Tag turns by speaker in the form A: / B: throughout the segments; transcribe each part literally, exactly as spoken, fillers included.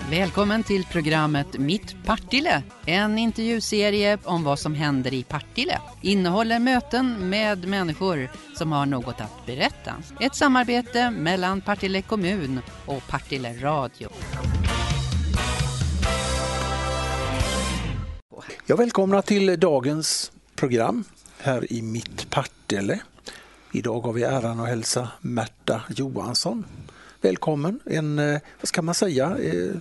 A: Välkommen till programmet Mitt Partille, en intervjuserie om vad som händer i Partille. Innehåller möten med människor som har något att berätta. Ett samarbete mellan Partille kommun och Partille radio.
B: Jag välkomnar till dagens program här i Mitt Partille. Idag har vi äran att hälsa Märta Johansson. Välkommen. En, vad ska man säga,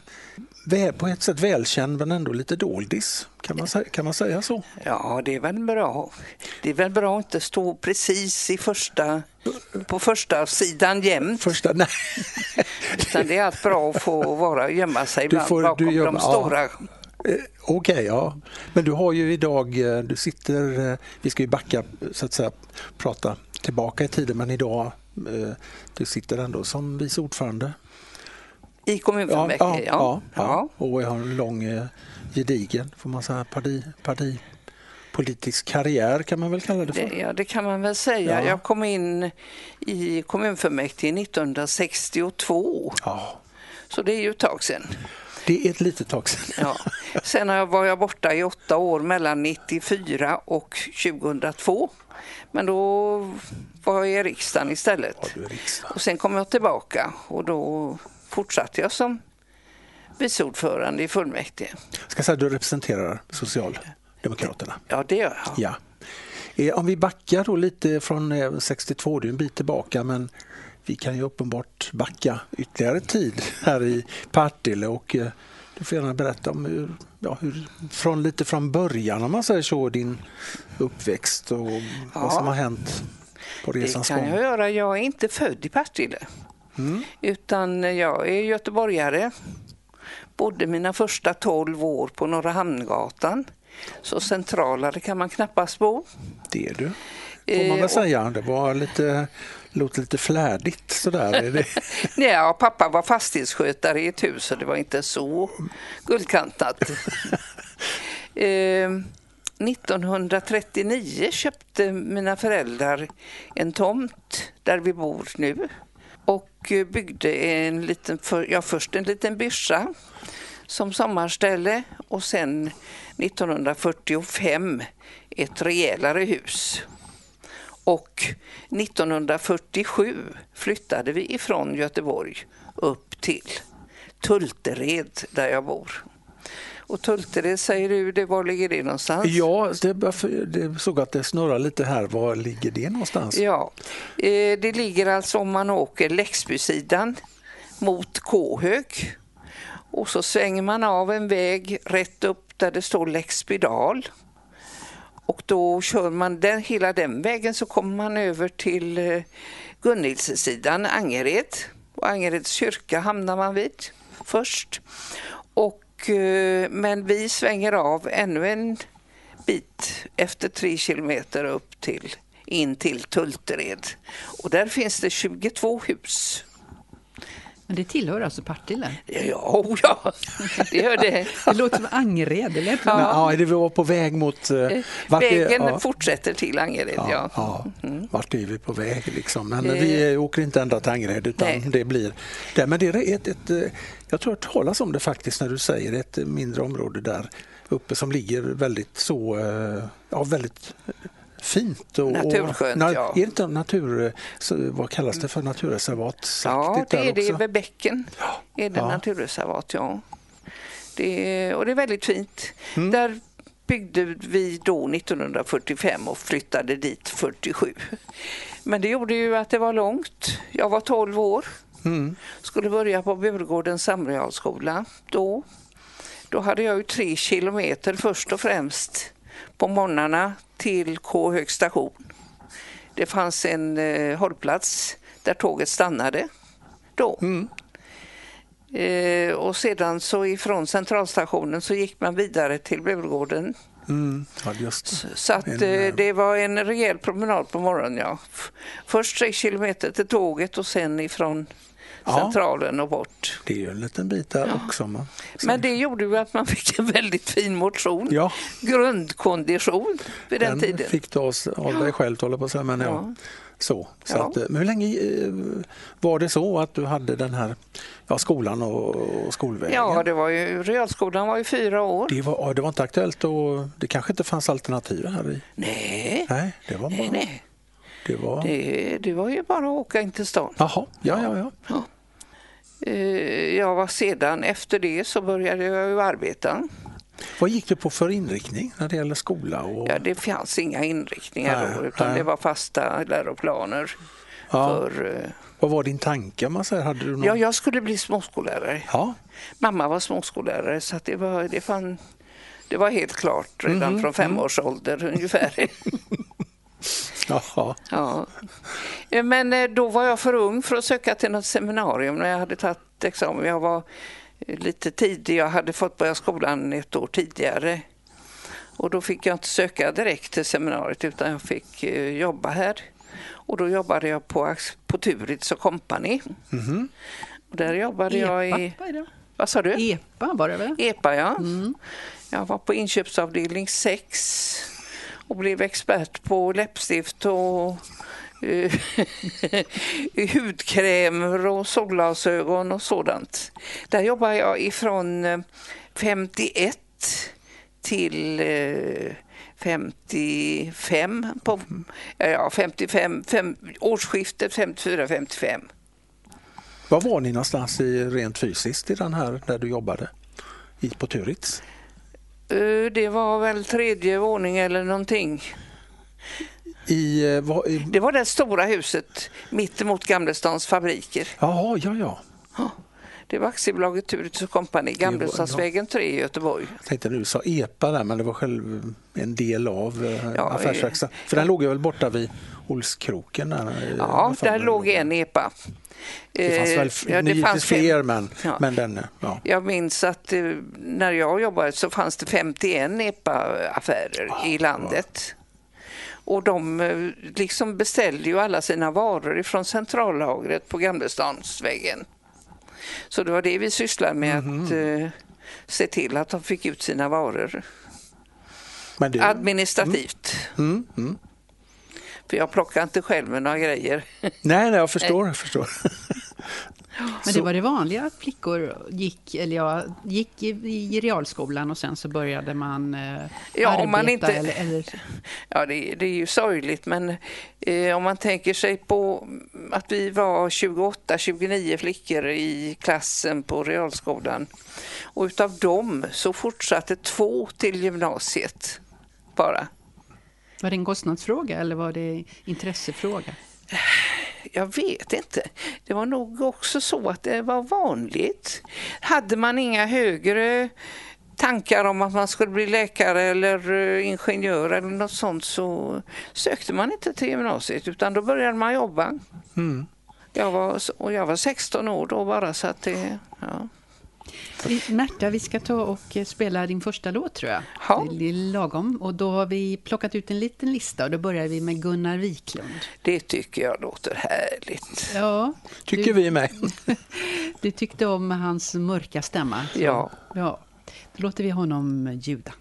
B: på ett sätt välkänd men ändå lite doldis. Kan man, kan man säga så?
C: Ja, det är väl bra. Det är väl bra att inte stå precis i första, på första sidan jämt.
B: Första, nej.
C: Utan det är allt bra att få vara gömma sig ibland
B: får,
C: bakom
B: du gör,
C: de stora.
B: Ja. Okej, okay, ja. Men du har ju idag, du sitter, vi ska ju backa så att säga, prata tillbaka i tiden, men idag du sitter ändå som vice ordförande.
C: I kommunfullmäktige,
B: ja. Ja,
C: ja.
B: ja, ja. Och jag har en lång gedigen, får man säga, parti, parti, politisk karriär kan man väl kalla det för.
C: Det, ja, det kan man väl säga.
B: Ja.
C: Jag kom in i kommunfullmäktige nittonhundrasextiotvå.
B: Ja.
C: Så det är ju ett tag sedan.
B: Det är ett litet tag sedan.
C: Ja. Sen var jag borta i åtta år mellan nittiofyra och tjugohundratvå. Men då var jag i riksdagen istället.
B: Ja, du är riksdagen.
C: Och sen kom jag tillbaka och då fortsatte jag som viceordförande i fullmäktige.
B: Ska jag säga att du representerar Socialdemokraterna?
C: Ja, det gör jag.
B: Ja. Om vi backar då lite från sextiotvå, det är en bit tillbaka, men vi kan ju uppenbart backa ytterligare tid här i Partille, och du får gärna berätta om hur, ja, hur från lite från början, om man säger så, din uppväxt och ja, vad som har hänt på resans gång.
C: Det kan jag göra. Jag är inte född i Partille, mm. utan jag är göteborgare. Bodde mina första tolv år på Norra Hamngatan. Så centralare kan man knappast bo.
B: Det är du. Får man väl eh, säga. Det var lite... låter lite flärdigt sådär. Är det?
C: Ja, pappa var fastighetsskötare i ett hus och det var inte så guldkantat. eh, nittonhundratrettionio köpte mina föräldrar en tomt där vi bor nu och byggde en liten, för, ja, först en liten byrsa som sommarställe och sen nittonhundrafyrtiofem ett rejälare hus. Och nittonhundrafyrtiosju flyttade vi ifrån Göteborg upp till Tultered där jag bor. Och Tultered, säger du, det, var ligger det någonstans?
B: Ja, det, det såg att det snurrar lite här. Var ligger det någonstans?
C: Ja, det ligger alltså om man åker Läxbysidan mot Kåhög. Och så svänger man av en väg rätt upp där det står Läxbydal. Och då kör man den, hela den vägen så kommer man över till eh, Gunnilssidan, Angered. Och Angereds kyrka hamnar man vid först. Och, eh, men vi svänger av ännu en bit efter tre kilometer upp till, in till Tultered. Och där finns det tjugotvå hus.
A: Men det tillhör alltså Partille?
C: Ja, ja, det gör det.
A: Det låter som Angered, eller?
B: Ja, ja, det var på väg mot... Uh,
C: Vägen
B: är, ja.
C: fortsätter till Angered, ja.
B: ja. ja. Mm. Vart är vi på väg liksom? Men det... vi åker inte ända till Angered, utan Nej. det blir... Det, men det är ett, ett... Jag tror att det talas om det faktiskt när du säger ett mindre område där uppe som ligger väldigt så... Ja, väldigt... fint och
C: naturskönt,
B: och,
C: ja.
B: Är det inte natur, så, vad kallas det för, naturreservat?
C: Ja, det är det vid bäcken.
B: Ja.
C: Är det
B: ja.
C: naturreservat, ja. Det är, och det är väldigt fint. Mm. Där byggde vi då nittonhundrafyrtiofem och flyttade dit fyrtiosju. Men det gjorde ju att det var långt. Jag var tolv år. Mm. Skulle börja på Burgårdens samrealskola då. Då hade jag ju tre kilometer först och främst på morgnarna till Kåhög station. Det fanns en eh, hållplats där tåget stannade då. Mm. Eh, och sedan så ifrån centralstationen så gick man vidare till Burgården.
B: Mm. Ja, just.
C: Så, så att eh, det var en rejäl promenad på morgonen, ja. Först tre kilometer till tåget och sen ifrån centralen och bort.
B: Det är ju en liten bit där ja. också. Man.
C: Men det gjorde ju att man fick en väldigt fin motion.
B: Ja.
C: Grundkondition vid den, den tiden.
B: fick du oss av dig själv, hålla på så, men ja. ja. Så, så
C: Ja.
B: att, men hur länge eh, var det så att du hade den här ja, skolan och, och skolvägen?
C: Ja, det var ju, realskolan var ju fyra år.
B: Det var, ja, det var inte aktuellt och det kanske inte fanns alternativ här i?
C: Nej,
B: Nej, det var bara...
C: nej, nej.
B: Det var...
C: Det, det var ju bara att åka in till stan.
B: Jaha, ja, ja, ja.
C: Ja. Eh, Jag var sedan, efter det så började jag ju arbeta.
B: Vad gick du på för inriktning när det gäller skola? Och...
C: Ja, det fanns inga inriktningar
B: Nej,
C: då, utan
B: nej.
C: det var fasta läroplaner.
B: Ja.
C: För, eh,
B: Vad var din tanke? Om man säger? Hade du någon...
C: ja, jag skulle bli småskollärare.
B: Ja.
C: Mamma var småskollärare så att det, var, det, fann, det var helt klart redan
B: Mhm,
C: från fem års ålder ungefär.
B: Jaha.
C: Ja. Men eh, då var jag för ung för att söka till något seminarium när jag hade tagit examen. Jag var eh, lite tidig, jag hade fått börja skolan ett år tidigare. Och då fick jag inte söka direkt till seminariet utan jag fick eh, jobba här. Och då jobbade jag på, på Turitz och Company.
B: Mhm.
C: Och där jobbade jag i...
A: Epa, vad är det?
C: Vad sa du?
A: Epa var det väl?
C: Epa, ja.
A: Mm.
C: Jag var på inköpsavdelning sex och blev expert på läppstift och eh, hudkrämer och solglasögon och sådant. Där jobbar jag ifrån eh, femtioett till eh, femtiofem på ja, femtiofem fem, årsskiftet femtiofyra femtiofem.
B: Var var ni någonstans i rent fysiskt i den här där du jobbade? I på Turitz?
C: Eh, Det var väl tredje våning eller någonting.
B: I, eh, var, i...
C: Det var det stora huset mitt emot Gamlestans fabriker.
B: Jaha, ja, ja.
C: Det var aktiebolaget Turitz och Company, Gamlestadsvägen tre i Göteborg.
B: Jag tänkte nu sa Epa där, men det var själv en del av eh,
C: Ja,
B: affärsverksamheten. För den låg ju väl borta vid Olskroken? Där, i-
C: Ja,
B: vad fan
C: där
B: det
C: låg en epa.
B: Det fanns väl
C: Eh,
B: f-
C: ja, det
B: givetvis
C: fanns fem-
B: fler, men,
C: Ja.
B: men den, ja.
C: Jag minns att eh, när jag jobbade så fanns det femtioen epa-affärer i landet. Och de eh, liksom beställde ju alla sina varor ifrån centrallagret på Gamlestansvägen. Så det var det vi sysslade med, att eh, se till att de fick ut sina varor
B: Men det,
C: administrativt.
B: mm, mm.
C: För jag plockade inte själv med några grejer.
B: Nej, nej, jag förstår. Jag förstår.
A: Men det var det vanliga att flickor gick, eller ja, gick i, i realskolan och sen så började man eh,
C: Ja,
A: arbeta
C: om man inte-
A: eller, eller
C: Ja, det, det är ju sorgligt, men eh, om man tänker sig på att vi var tjugoåtta tjugonio flickor i klassen på realskolan och utav dem så fortsatte två till gymnasiet bara.
A: var det en kostnadsfråga eller var det intressefråga?
C: Jag vet inte. Det var nog också så att det var vanligt. Hade man inga högre tankar om att man skulle bli läkare eller eh, ingenjör eller något sånt så sökte man inte till gymnasiet utan då började man jobba.
B: Mm.
C: Jag var, och jag var sexton år då bara så att det... Ja.
A: Vi- Märta, vi ska ta och eh, spela din första låt tror jag.
C: Ja.
A: Det är lagom. Och då har vi plockat ut en liten lista och då börjar vi med Gunnar Wiklund.
C: Det tycker jag låter härligt.
A: Ja,
B: Tycker
A: du,
B: vi med.
A: du tyckte om hans mörka stämma. Så,
C: Ja.
A: ja. Då låter vi honom ljuda.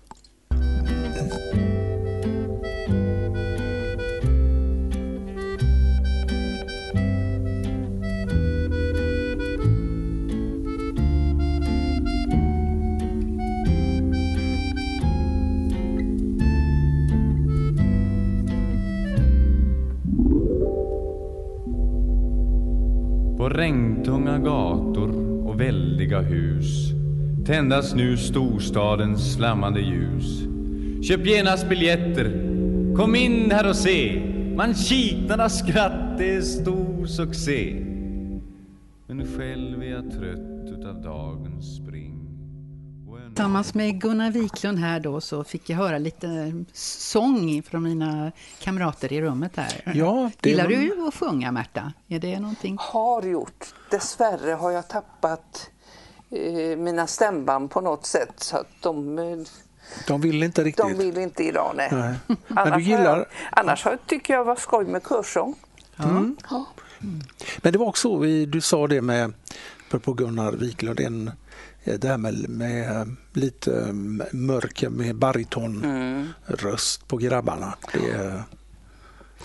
D: På regntunga gator och väldiga hus tändas nu storstadens flammande ljus. Köp genast biljetter, kom in här och se. Man kitnar av skratt, det är stor succé. Men själv är jag trött utav dagens spring. Och en...
A: Tillsammans med Gunnar Wiklund här då så fick jag höra lite sång från mina kamrater i rummet här.
B: Ja, det
A: Gillar
B: var-
A: du att sjunga, Märta? Är det någonting?
C: Har gjort. Dessvärre har jag tappat eh, mina stämband på något sätt så att de... Eh,
B: De vill inte riktigt.
C: De vill inte idag, nej.
B: Nej. Men
C: Annars,
B: du gillar...
C: har jag, annars har, tycker jag var skoj med körsång.
B: Mm.
C: Ja.
B: Men det var också, vi- du sa det med på Gunnar Wiklund, en, det här med, med lite mörker med baritonröst
C: Mm.
B: på grabbarna. Det,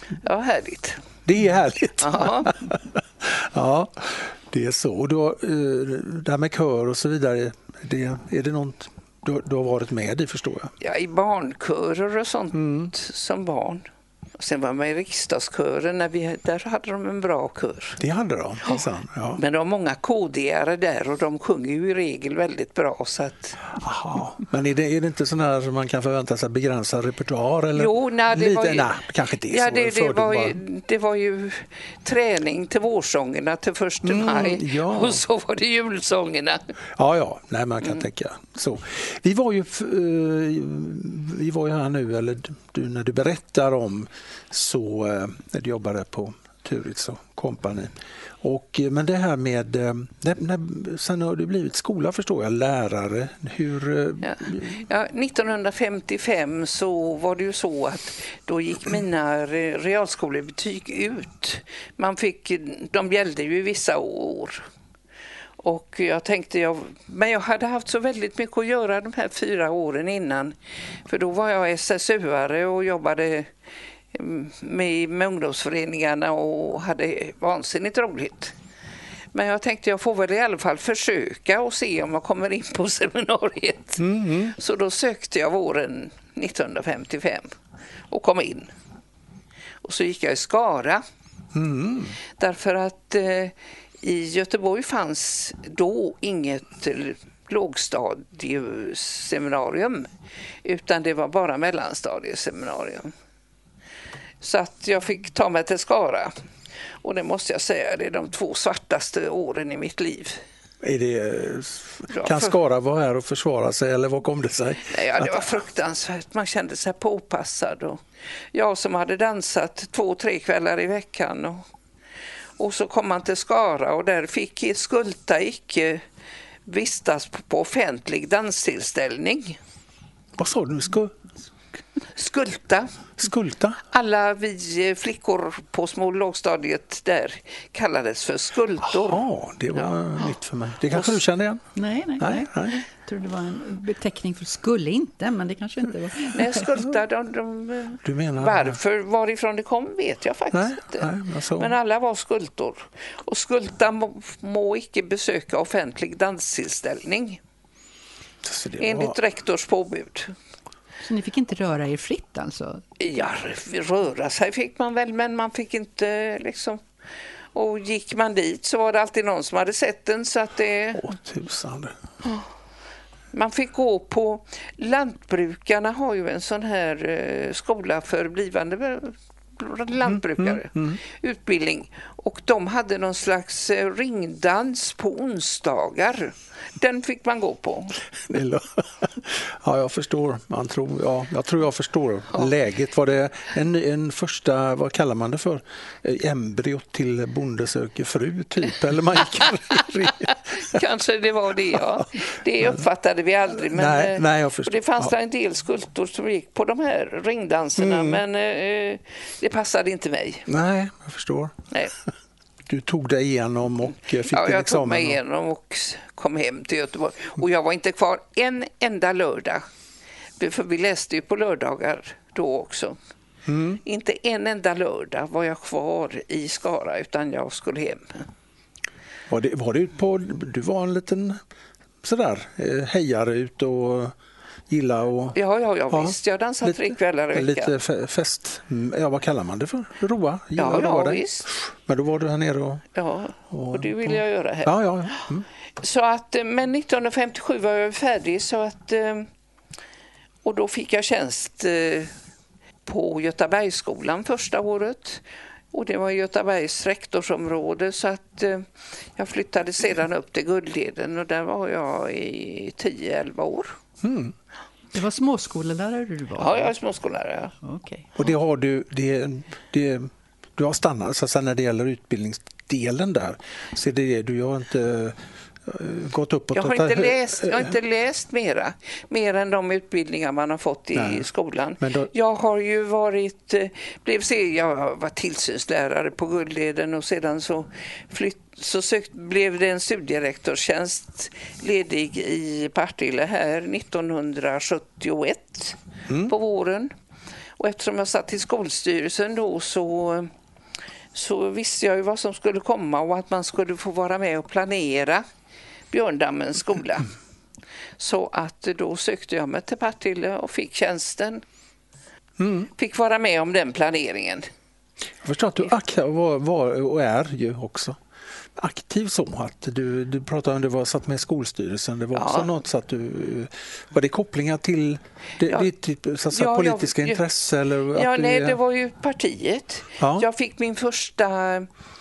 C: Ja, härligt.
B: Det är härligt.
C: Ja.
B: Ja, det är så. Och då, det här med kör och så vidare, det, är det något du, du har varit med i, förstår jag?
C: Ja, i barnkörer och sånt
B: Mm.
C: som barn. Sen var man i riksdagskören, när vi, där hade de en bra kör.
B: Det hade de, minsann, ja.
C: Men de har många K D-are där och de sjunger ju i regel väldigt bra. Så att...
B: Aha. Men är det, är det inte sån här som man kan förvänta sig begränsad repertoar? Eller?
C: Jo, nej, det
B: Lite,
C: var ju...
B: nej, kanske inte är
C: ja,
B: så.
C: det, det, var
B: bara...
C: ju, det var ju träning till vårsångerna till första
B: Mm,
C: maj
B: ja.
C: och så var det julsångerna.
B: Ja, ja, nej, man kan mm. tänka så. Vi var ju uh, vi var ju här nu, eller du, när du berättar om så uh, när du jobbade på Turitz och Company. Och, men det här med, när, när, sen har du blivit skola, förstår jag, lärare. Hur...
C: Ja. Ja, nittonhundrafemtiofem så var det ju så att då gick mina realskolebetyg ut. Man fick, de gällde ju i vissa år. Och jag tänkte, jag, men jag hade haft så väldigt mycket att göra de här fyra åren innan. För då var jag S S U-are och jobbade med, med ungdomsföreningarna och hade vansinnigt roligt. Men jag tänkte jag får väl i alla fall försöka och se om jag kommer in på seminariet. Mm. Så då sökte jag våren nittonhundrafemtiofem och kom in. Och så gick jag i Skara. Mm. Därför att eh, i Göteborg fanns då inget lågstadieseminarium utan det var bara mellanstadieseminarium. Så att jag fick ta mig till Skara. Och det måste jag säga, det är de två svartaste åren i mitt liv.
B: Är det, kan Skara vara här och försvara sig, eller vad kom det sig?
C: Nej, ja, det var fruktansvärt. Man kände sig påpassad. Och jag som hade dansat två, tre kvällar i veckan. Och, och så kom man till Skara och där fick Skulta icke vistas på offentlig danstillställning.
B: Vad sa du? Ska...
C: Skulta.
B: Skulta?
C: Alla vi flickor på små lågstadiet där kallades för skultor.
B: Ja, det var ja. nytt för mig. Det kanske du kände igen?
E: Nej, nej, nej. nej. Jag tror det var en beteckning för skulle inte, men det kanske inte var.
C: Nej, skulta, de, de,
B: du menar
C: varför, varifrån det kom vet jag faktiskt
B: nej, inte. Nej, alltså.
C: Men alla var skultor. Och skulta må, må icke besöka offentlig danstillställning. Enligt var... rektors påbud.
E: Så ni fick inte röra er fritt alltså?
C: Ja, röra sig fick man väl, men man fick inte liksom... Och gick man dit så var det alltid någon som hade sett den, så att det...
B: Åh, tusan.
C: Man fick gå på... Lantbrukarna har ju en sån här skola för blivande lantbrukare. Mm, mm, mm. Utbildning. Och de hade någon slags ringdans på onsdagar. Den fick man gå på.
B: Ja, jag förstår. Man tror, ja, jag tror jag förstår ja. läget. Var det en, en första, vad kallar man det för? Embryo till Bonde söker fru, typ? Eller man gick
C: Kanske det var det, ja. Det uppfattade vi aldrig. Men,
B: nej, nej, jag förstår.
C: Och det fanns
B: ja.
C: en del skultor som gick på de här ringdanserna, mm. men eh, det passade inte mig.
B: Nej, jag förstår.
C: Nej.
B: Du tog dig igenom och fick
C: ja,
B: din examen.
C: Jag tog mig igenom och kom hem till Göteborg. Och jag var inte kvar en enda lördag. För vi läste ju på lördagar då också. Mm. Inte en enda lördag var jag kvar i Skara, utan jag skulle hem.
B: Var det, var det på, du var en liten sådär hejare ut och gilla och...
C: Ja, ja, ja, ja. Visst. Jag dansade lite, tre kvällar i veckan.
B: Lite fest. Ja, vad kallar man det för? Roa?
C: Ja, ja, visst.
B: Men då var du här nere och...
C: Ja, och, och det ville jag göra här.
B: Ja, ja, ja. Mm.
C: Så att, men nittonhundrafemtiosju var jag färdig, så att... Och då fick jag tjänst på Götabergsskolan första året. Och det var Götabergs rektorsområde, så att jag flyttade sedan upp till Guldleden och där var jag i tio elva år. Mm.
E: Det var småskolelärare du var?
C: Ja, jag är småskolelärare.
E: Okay.
B: Och det har du, det, det, du har stannat, så när det gäller utbildningsdelen där, så är det du har inte gått upp och
C: jag har inte läst, jag har inte läst mera, mer än de utbildningar man har fått i Nej. skolan. Då... Jag har ju varit, blev se, jag var tillsynslärare på Guldleden och sedan så flytt, så sökt, blev det en studierektorstjänst ledig i Partille här nittonhundrasjuttioett mm. på våren. Och eftersom jag satt i skolstyrelsen då så, så visste jag ju vad som skulle komma och att man skulle få vara med och planera Björndammens skola. Så att då sökte jag mig till Partille och fick tjänsten. Mm. Fick vara med om den planeringen.
B: Jag förstår att du aktiv var, var och är ju också aktiv så att du, du pratade om det var satt med i skolstyrelsen. Det var ja. också något så att du var det kopplingar till det, ja. ditt typ, så att ja, politiska jag, intresse eller
C: ja
B: att
C: nej
B: du,
C: det var ju partiet. Ja. Jag fick min första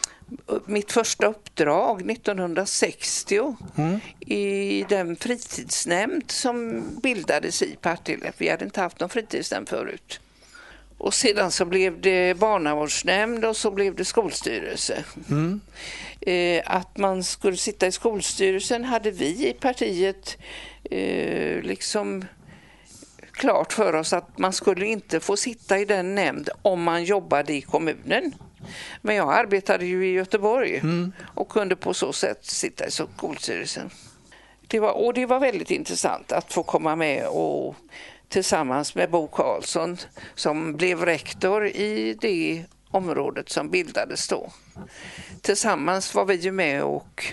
C: mitt första uppdrag nittonhundrasextio mm. i den fritidsnämnd som bildades i Partille. Vi hade inte haft någon fritidsnämnd förut. Och sedan så blev det barnavårdsnämnd och så blev det skolstyrelse. Mm. Eh, att man skulle sitta i skolstyrelsen hade vi i partiet eh, liksom klart för oss att man skulle inte få sitta i den nämnd om man jobbade i kommunen. Men jag arbetade ju i Göteborg mm. och kunde på så sätt sitta i skolstyrelsen. Det var, och det var väldigt intressant att få komma med och tillsammans med Bo Karlsson som blev rektor i det området som bildades då. Tillsammans var vi ju med och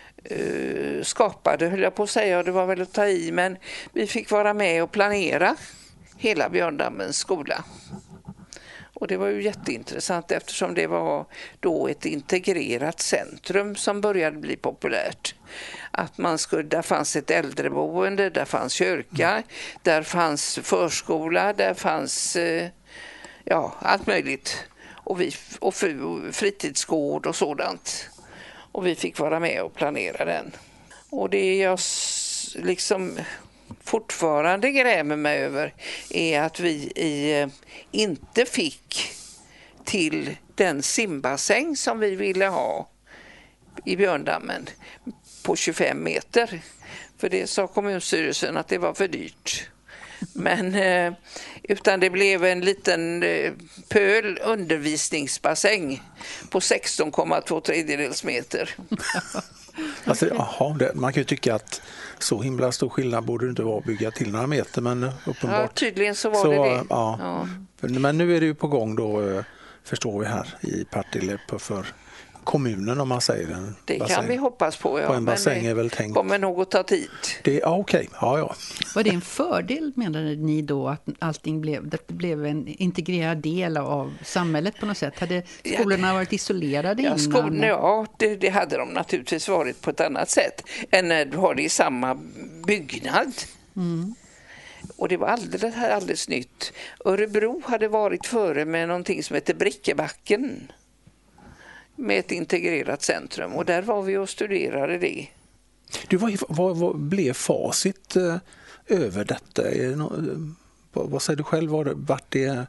C: uh, skapade, höll jag på att säga, och det var väl att ta i, men vi fick vara med och planera hela Björndammens skola. Och det var ju jätteintressant eftersom det var då ett integrerat centrum som började bli populärt. Att man skulle, där fanns ett äldreboende, där fanns kyrka, mm. där fanns förskola, där fanns ja, allt möjligt. Och, vi, och fritidsgård och sådant. Och vi fick vara med och planera den. Och det jag liksom fortfarande grämer mig över är att vi i, inte fick till den simbassäng som vi ville ha i Björndammen på tjugofem meter. För det sa kommunstyrelsen att det var för dyrt. Men utan det blev en liten pöl undervisningsbassäng på sexton komma två tredjedels meter.
B: Alltså, aha, det, man kan ju tycka att så himla stor skillnad borde det inte vara att bygga till några meter, men uppenbart.
C: Ja, tydligen så var så, det det.
B: Ja. Ja. Men nu är det ju på gång då, förstår vi här i Partille för kommunen om man säger en
C: det
B: bassäng.
C: Kan vi hoppas på, ja.
B: På en bassäng
C: men
B: är väl tänkt.
C: Kommer nog att ta tid.
B: Det, ja, okej. Ja, ja.
E: Var det en fördel, menade ni då, att allting blev, det blev en integrerad del av samhället på något sätt? Hade skolorna varit isolerade
C: ja,
E: innan?
C: Skolorna, ja, det, det hade de naturligtvis varit på ett annat sätt än när du har det i samma byggnad. Mm. Och det var alldeles, alldeles nytt. Örebro hade varit före med någonting som heter Brickebacken. Med ett integrerat centrum. Och där var vi och studerade det.
B: Du, vad, vad, vad blev facit eh, över detta? Är det no, vad, vad säger du själv? Var det, vart, det,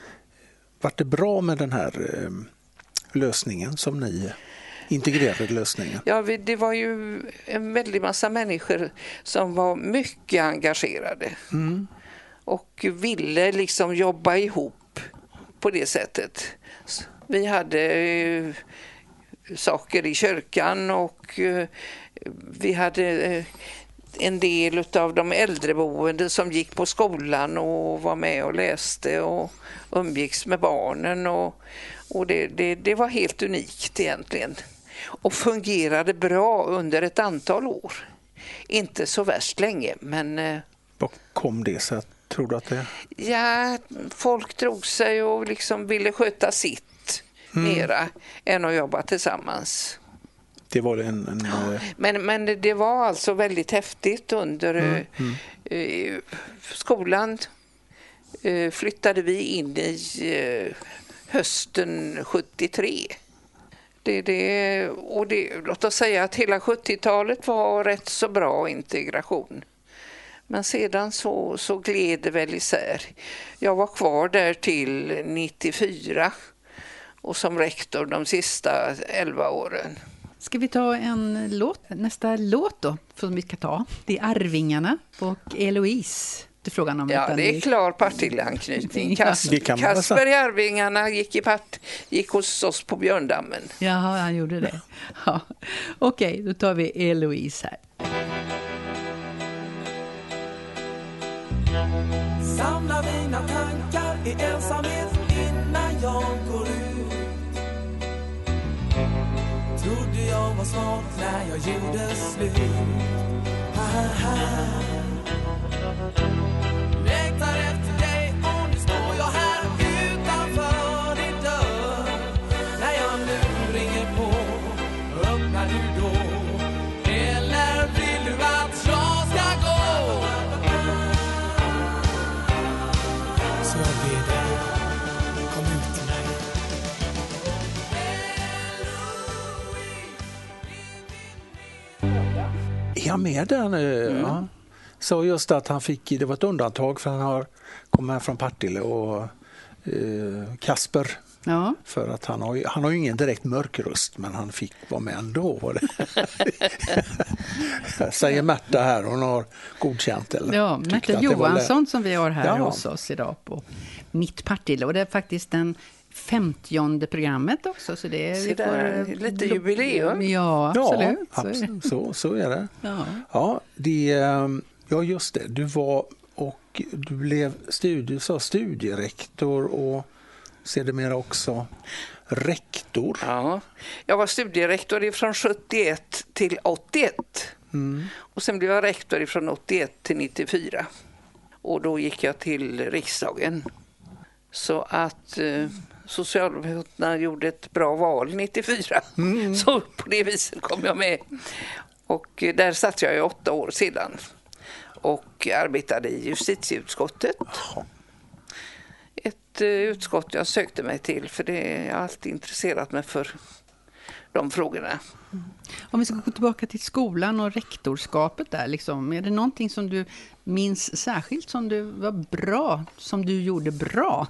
B: vart det bra med den här eh, lösningen som ni integrerade lösningen?
C: Ja, vi, det var ju en väldig massa människor som var mycket engagerade. Mm. Och ville liksom jobba ihop på det sättet. Vi hade eh, saker i kyrkan och eh, vi hade eh, en del av de äldreboende som gick på skolan och var med och läste och umgicks med barnen. Och, och det, det, det var helt unikt egentligen. Och fungerade bra under ett antal år. Inte så värst länge, men... Eh,
B: Vad kom det sig? Tror du att det...
C: Ja, folk drog sig och liksom ville sköta sitt. Mm. Mera än att jobba tillsammans.
B: Det var en, en
C: ja, men, men det var alltså väldigt häftigt under mm. Mm. Eh, skolan eh, flyttade vi in i eh, hösten sjuttiotre. Det, det, och det, låt oss säga att hela sjuttiotalet var rätt så bra integration. Men sedan så, så gled det väl isär. Jag var kvar där till nittiofyra. Och som rektor de sista elva åren.
E: Ska vi ta en låt? Nästa låt då, som vi ska ta. Det är Arvingarna och Eloise. Det är frågan om
C: ja, det är klar Partille-anknytning. Kas-
B: ja.
C: Kasper i Arvingarna gick, i part- gick hos oss på Björndammen.
E: Jaha, han gjorde det. Ja. Okej, då tar vi Eloise här.
F: Samla mina tankar i ensamhet innan jag går ut. Trodde jag var smart när jag gjorde slut. Ha, ha, ha. Längtar efter dig och nu står jag här utanför din dörr. När jag nu ringer på, öppnar du då? Eller vill du att jag ska gå? Så jag ber dig, kom ut till mig.
B: Är han med där nu? Mm. Ja. Så just att han fick, det var ett undantag för han har kommit här från Partille och eh, Kasper.
E: Ja.
B: För att han har, ju, han har ju ingen direkt mörk röst, men han fick vara med ändå. Säger Märta här, hon har godkänt. Eller?
E: Ja, Märta Johansson som vi har här ja. hos oss idag på Mitt Partille. Och det är faktiskt den femtionde programmet också. Så det är
C: så vi får, får lite jubileum.
E: Ja, absolut.
B: Ja, absolut. Så, så är det.
E: Ja.
B: Ja, det, ja, just det. Du var och du blev studie, så studierektor och sedermera också rektor.
C: Ja, jag var studierektor från sjuttioett till åttioett. Mm. Och sen blev jag rektor från åttioett till nittiofyra. Och då gick jag till riksdagen. Så att eh, Socialdemokraterna gjorde ett bra val nittiofyra. Mm. Så på det viset kom jag med. Och eh, där satt jag i åtta år sedan. Och arbetade i justitieutskottet. Oh. Ett eh, utskott jag sökte mig till, för det är alltid intresserat mig för de frågorna.
E: Mm. Om vi ska gå tillbaka till skolan och rektorskapet där, liksom, är det någonting som du minns särskilt som du var bra, som du gjorde bra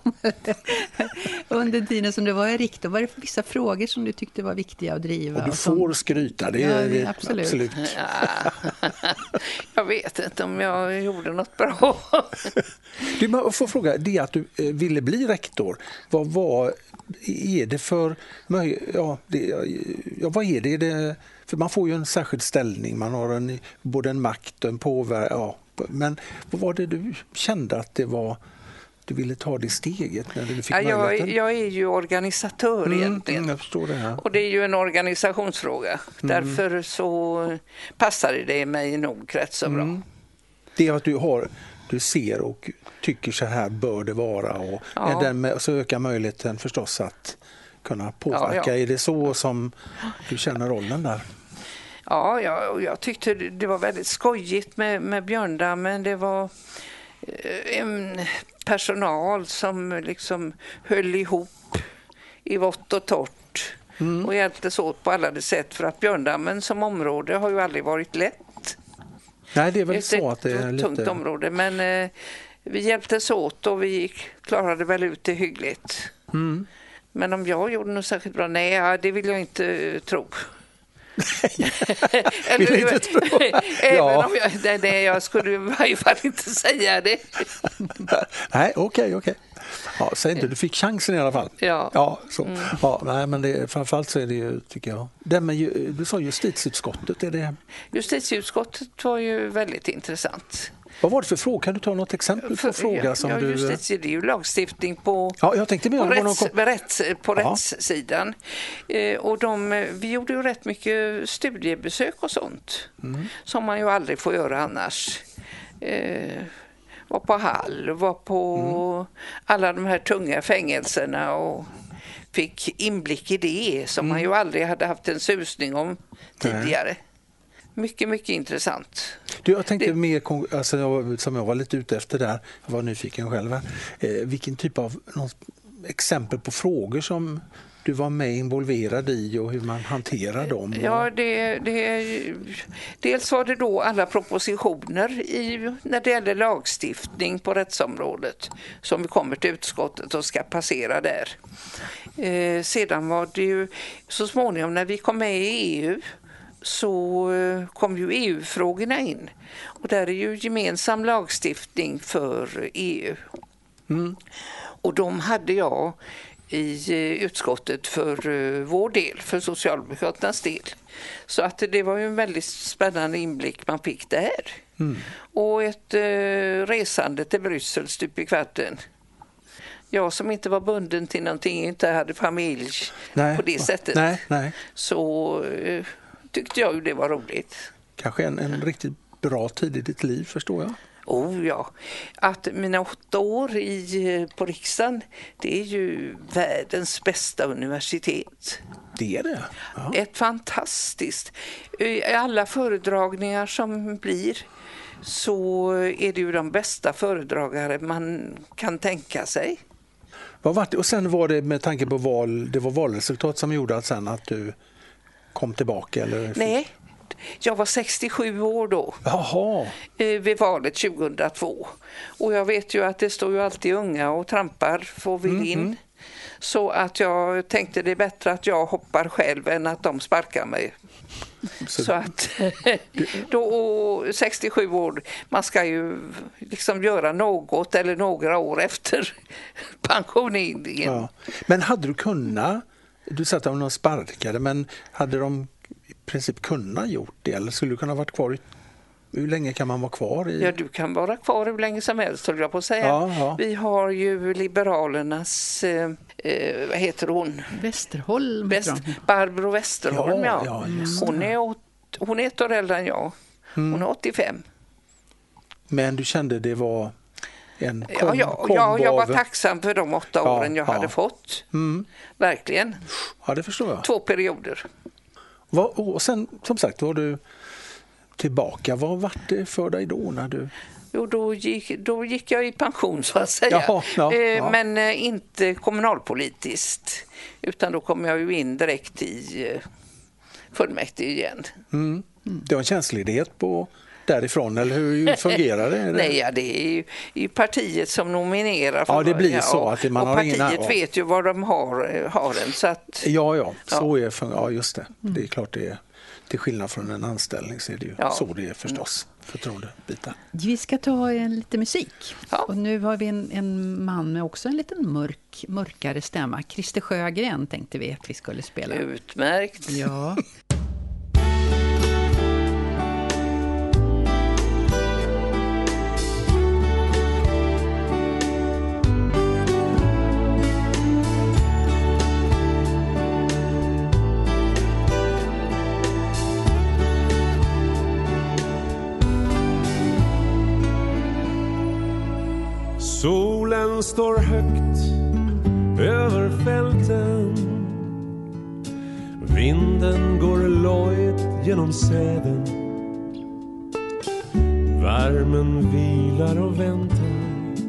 E: under tiden som du var rektor? Var det vissa frågor som du tyckte var viktiga att driva?
B: Och du
E: och som...
B: får skryta, det är ja, absolut. absolut.
C: Ja. Jag vet inte om jag gjorde något bra.
B: Du får fråga, det att du ville bli rektor, vad var är det för ja, det, ja vad är det? är det för man får ju en särskild ställning, man har en, både en makt och en påverkan, ja, men vad var det du kände att det var du ville ta det steget när du fick
C: ja, jag,
B: möjligheten?
C: Jag är ju organisatör
B: mm,
C: egentligen.
B: Jag förstår det här.
C: Och det är ju en organisationsfråga. Mm. Därför så passar det mig nog rätt så bra. Mm.
B: Det är att du har du ser och tycker så här bör det vara och ja. den med, så ökar möjligheten förstås att kunna påverka. Ja, ja. Är det så som du känner rollen där?
C: Ja, jag, jag tyckte det var väldigt skojigt med, med Björndammen. Det var en personal som liksom höll ihop i vått och torrt mm. och hjälptes åt på alla sätt, för att Björndammen som område har ju aldrig varit lätt.
B: Nej, det är väl
C: ett
B: så att det är
C: ett tungt
B: lite...
C: område, men eh, vi hjälptes åt och vi klarade väl ut det hyggligt. Mm. Men om jag gjorde något särskilt bra, nej, det vill jag inte tro. Eller,
B: vill inte tro.
C: Även ja. om jag, det, det, jag skulle i varje fall inte säga det.
B: Nej, okej, okay, okej. Okay. Ja, säg inte, du fick chansen i alla fall.
C: Ja.
B: Ja, så. Mm. Ja, nej, men det, framförallt så är det ju, tycker jag. Det med, du sa justitieutskottet, är det?
C: Justitieutskottet var ju väldigt intressant.
B: Vad var det för fråga? Kan du ta något exempel på för, fråga som
C: ja,
B: du...
C: Justitie, det är ju lagstiftning på,
B: ja, jag tänkte på,
C: rätts,
B: någon...
C: rätts, på rättssidan. Eh, och de, vi gjorde ju rätt mycket studiebesök och sånt. Mm. Som man ju aldrig får göra annars. Eh, var på Hall, var på mm. alla de här tunga fängelserna och fick inblick i det som mm. man ju aldrig hade haft en susning om tidigare. Nej. Mycket, mycket intressant.
B: Du, jag tänkte det... mer, alltså, jag, som jag var lite ute efter där, jag var nyfiken själv här. Eh, vilken typ av någon, exempel på frågor som du var med involverad i och hur man hanterar dem?
C: Ja, det, det, dels var det då alla propositioner i, när det gäller lagstiftning på rättsområdet som vi kommer till utskottet och ska passera där. Eh, sedan var det ju så småningom när vi kom med i E U så kom ju E U-frågorna in. Och där är ju gemensam lagstiftning för E U. Mm. Och de hade jag i utskottet för vår del, för Socialdemokraternas del. Så att det var ju en väldigt spännande inblick man fick där.
B: Mm.
C: Och ett eh, resande till Bryssel stup i kvarten. Jag som inte var bunden till någonting, inte hade familj
B: Nej.
C: på det sättet.
B: Nej, nej.
C: Så eh, tyckte jag ju det var roligt.
B: Kanske en, en riktigt bra tid i ditt liv, förstår jag.
C: Oh ja, att mina åtta år i, på riksdagen, det är ju världens bästa universitet.
B: Det är det? Ja.
C: Ett fantastiskt. I alla föredragningar som blir så är det ju de bästa föredragare man kan tänka sig.
B: Vad var det? Och sen var det med tanke på val, det var valresultat som gjorde att sen att du kom tillbaka? Eller?
C: Nej, jag var sextiosju år då.
B: Jaha.
C: Vid valet tjugohundratvå. Och jag vet ju att det står ju alltid unga och trampar får vi in. Mm-hmm. Så att jag tänkte det är bättre att jag hoppar själv än att de sparkar mig. Så, så att då sextiosju år, man ska ju liksom göra något eller några år efter pensioneringen. Ja.
B: Men hade du kunnat, du sa att de sparkade, men hade de i princip kunnat gjort det, eller skulle du kunna varit kvar i, hur länge kan man vara kvar i?
C: Ja, du kan vara kvar hur länge som helst, höll jag på att säga.
B: Ja, ja.
C: Vi har ju Liberalernas, eh, vad heter hon?
E: Westerholm.
C: Väst, Barbro Westerholm, ja.
B: ja.
C: Mm. Hon, är åt, hon är ett år äldre än jag. Hon är åttiofem.
B: Men du kände det var en kom,
C: ja, ja, ja, jag var
B: av...
C: tacksam för de åtta
B: ja,
C: åren jag
B: ja.
C: hade fått.
B: Mm.
C: Verkligen.
B: Ja, det förstår jag.
C: Två perioder.
B: Vad, och sen, som sagt, var du tillbaka. Vad var det för dig då när du...
C: Jo, då gick, då gick jag i pension så att säga.
B: Jaha, ja,
C: eh,
B: ja.
C: Men eh, inte kommunalpolitiskt. Utan då kom jag ju in direkt i eh, fullmäktige igen.
B: Mm. Mm. Det var en tjänstledighet på därifrån, eller hur fungerar det?
C: Nej, ja, det är ju i partiet som nominerar.
B: Ja, det blir så.
C: Och,
B: att man
C: och
B: har
C: partiet
B: ingen, ja.
C: vet ju vad de har, har en. Så att,
B: ja, ja, så
C: ja.
B: är för, ja, just det. Det är klart det är. Till skillnad från en anställning så är det ju ja. så det är förstås. Förtroendebitar.
E: Vi ska ta en lite musik.
C: Ja.
E: Och nu har vi en, en man med också en liten mörk, mörkare stämma. Christer Sjögren tänkte vi att vi skulle spela.
C: Utmärkt.
E: Ja.
G: Solen står högt över fälten. Vinden går lojt genom säden. Värmen vilar och väntar.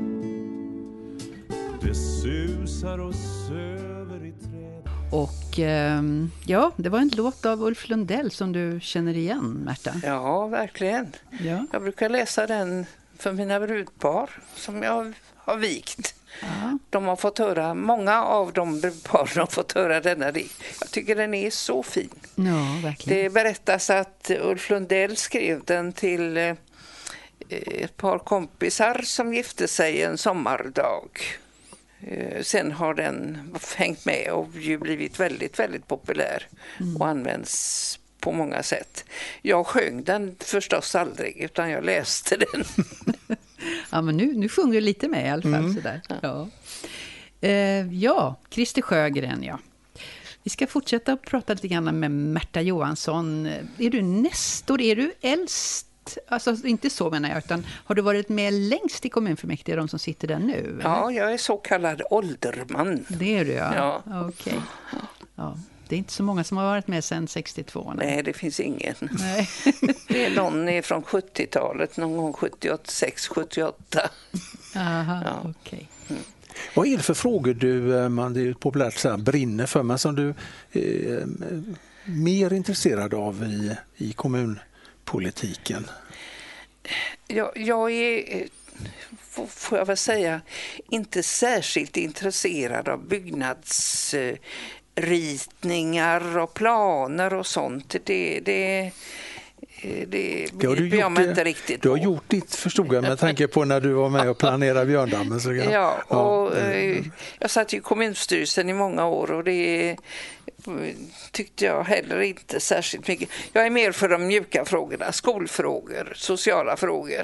G: Det susar och söver i träd.
E: Och eh, ja, det var en låt av Ulf Lundell som du känner igen, Märta.
C: Ja, verkligen.
E: Ja.
C: Jag brukar läsa den för mina brudpar som jag har vikt.
E: Ja.
C: De har fått höra, många av de brudparen har fått höra denna dikt. Jag tycker den är så fin.
E: Ja, verkligen.
C: Det berättas att Ulf Lundell skrev den till eh, ett par kompisar som gifte sig en sommardag. Eh, sen har den hängt med och ju blivit väldigt, väldigt populär mm. och används på många sätt. Jag sjöng den förstås aldrig, utan jag läste den.
E: Ja, men nu, nu sjunger du lite med i alla fall. Mm. Sådär. Ja. Eh, ja, Christer Sjögren, ja. Vi ska fortsätta att prata lite grann med Märta Johansson. Är du nästor? Är du äldst? Alltså inte så menar jag, utan har du varit med längst i kommunfullmäktige, de som sitter där nu? Eller?
C: Ja, jag är så kallad ålderman.
E: Det är du, ja.
C: Ja.
E: Okej. Okay. Ja. Det är inte så många som har varit med sedan sextiotvå. Nej,
C: nej det finns ingen.
E: Nej.
C: Det är någon från sjuttiotalet, någon gång sjuttiosex sjuttioåtta.
E: Aha,
C: ja.
E: okej. Okay.
B: Mm. Vad är det för frågor du, man, det är ju populärt så här, brinner för, men som du är eh, mer intresserad av i, i kommunpolitiken?
C: Jag, jag är, får jag väl säga, inte särskilt intresserad av byggnads ritningar och planer och sånt. Det, det, Det
B: Det har du
C: begriper jag
B: gjort,
C: mig inte riktigt
B: du har
C: på.
B: gjort ditt, förstod jag, med tanke på när du var med och planerade Björndammen. Så kan,
C: Ja, och
B: ja.
C: eh, jag satt i kommunstyrelsen i många år och det tyckte jag heller inte särskilt mycket. Jag är mer för de mjuka frågorna, skolfrågor, sociala frågor.